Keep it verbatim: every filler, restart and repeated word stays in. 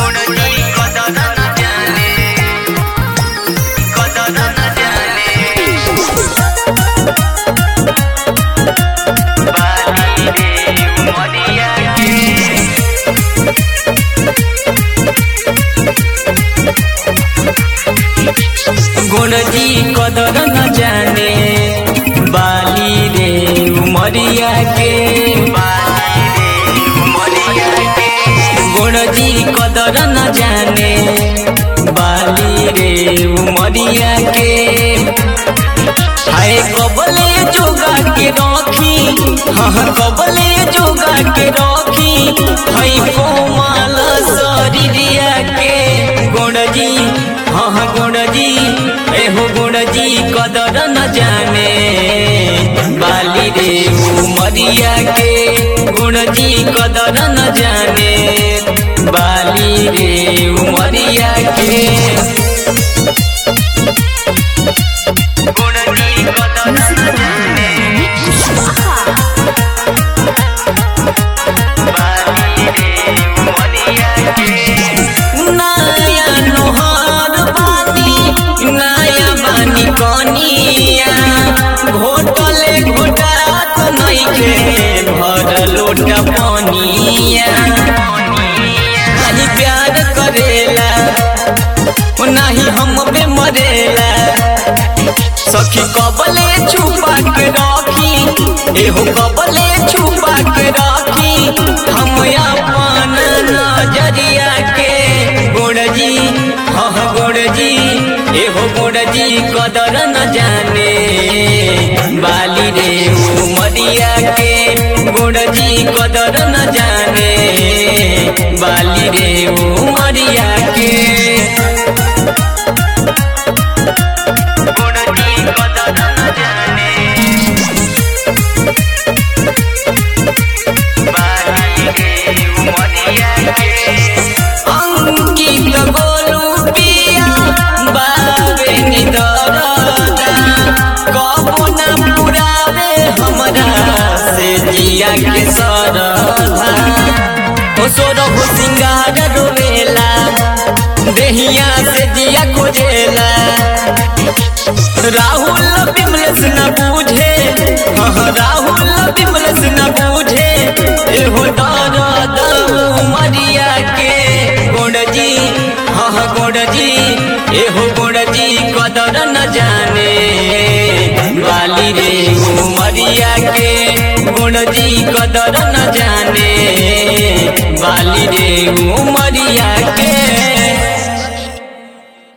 गुणजी कदर न जाने बाली रे उमरिया के गुणजी कदर न जाने बाली रे उमरिया के हाय कबले जोगा के रखी हाँ कबले जोगा के रखी हाय कोमल शरीरिया के गुणजी हाँ गुणजी एहो गुणजी कदर न जाने बाली रे उमरिया के गुणजी कदर न जाने बाली रे उमरिया के गुणजी कदर न जाने बाली रे उमरिया के नया नोहर नया बानी कनिया घोटले घोटात नइखे भर लोट पनिया नहीं प्यार करेला नहीं हम पे मरेला सखी कबले छुपा के रखी एहो कबले छुपा के रखी हम अपन नजरिया के गुणजी हाँ गुणजी एहो गुणजी कदर न जाने बाली रे उमरिया के गुणजी कदर न जाने बाली रे उमरिया के गुणजी कदर न जाने बाली रे उमरिया के अंकित गोलू पिया बाबे निदरदा कबो न पुरावे हमरा से जिया के सरधा ओ सोरो हो सिंगार रोवेला देहिया से जिया खोजेला राहुल बिमलेश न बूझे हाँ राहुल बिमलेश न बूझे एहो दर्द उमरिया के गुणजी हाँ गुणजी एहो गुणजी कदर न जाने बाली रे उमरिया के गुणजी कदर न जाने बाली रे उमरिया